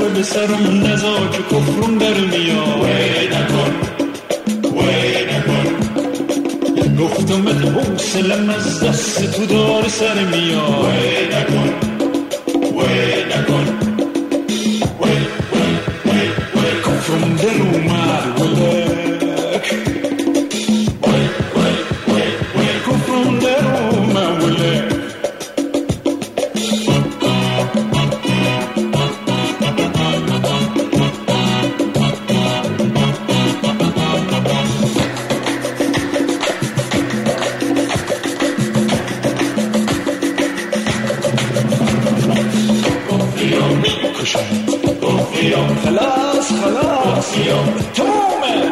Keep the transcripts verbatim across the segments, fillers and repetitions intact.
به سرم نزا که کفرم در میاد. وی نکن وی نکن گفتمت حوصلم از دست تو دار سر میاد. وی نکن وی نکن وی وی وی وی کفرم در اومد ولک. وی وی وی وی کفرم در اومد ولک. خلاص خلاص تومه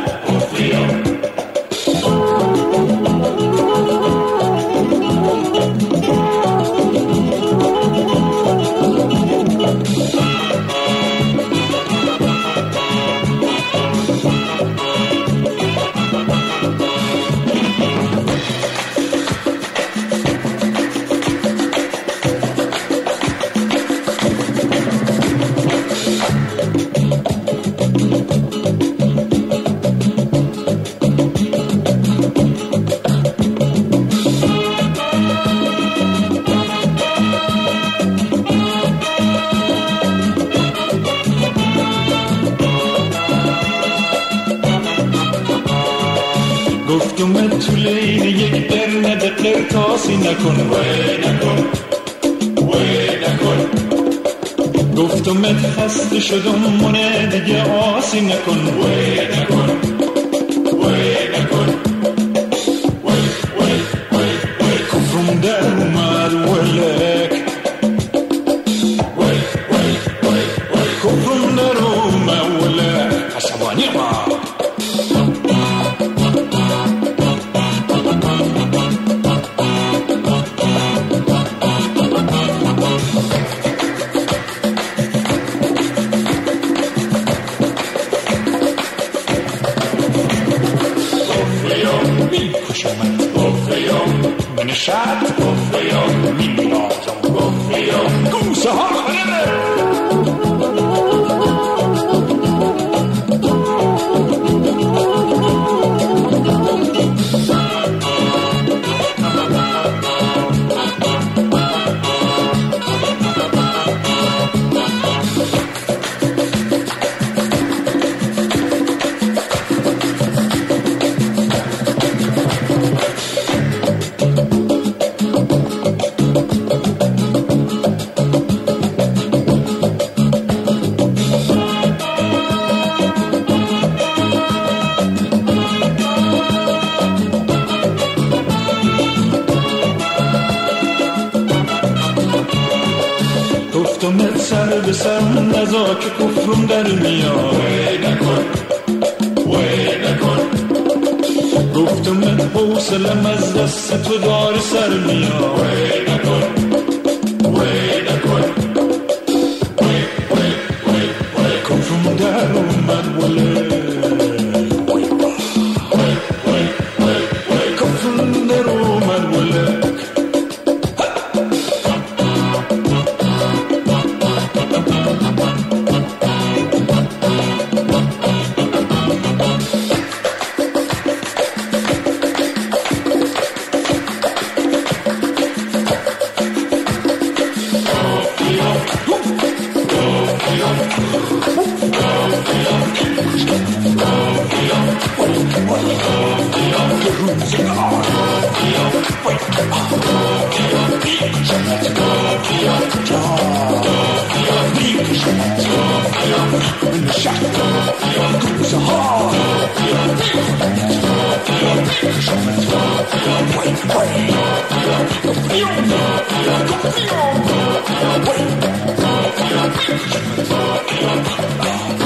گفتم تو لین یک در نده قرطاسی نکن. وی نکن وی نکن گفتم خسته شدم منه دیگه آسی نکن. وی نکن وی نکن وی وی وی وی کفرم در اومد ولک. وی وی وی وی کفرم در اومد ولک. عصبانی ما من شد گفریم می نازم گفریم گوسه ها خرده. گفتمت سر به سرم نزا که کفرم در میاد. وی نکن وی نکن گفتمت حوصلم از دست تو دار سر میاد. وی نکن وی نکن وی وی وی وی کفرم در اومد ولک. وی وی وی وی وی کفرم در اومد ولک. Wait, wait, wait, wait,